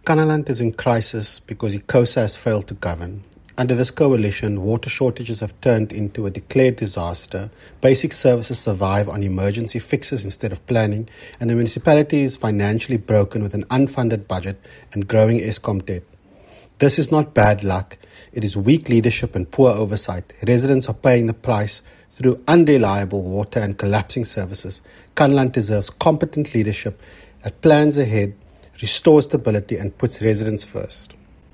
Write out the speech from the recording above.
Kanaland is in crisis because ICOSA has failed to govern. Under this coalition, water shortages have turned into a declared disaster, basic services survive on emergency fixes instead of planning, and the municipality is financially broken with an unfunded budget and growing Eskom debt. This is not bad luck, it is weak leadership and poor oversight. Residents are paying the price through unreliable water and collapsing services. Kanaland deserves competent leadership that plans ahead, restores stability and puts residents first.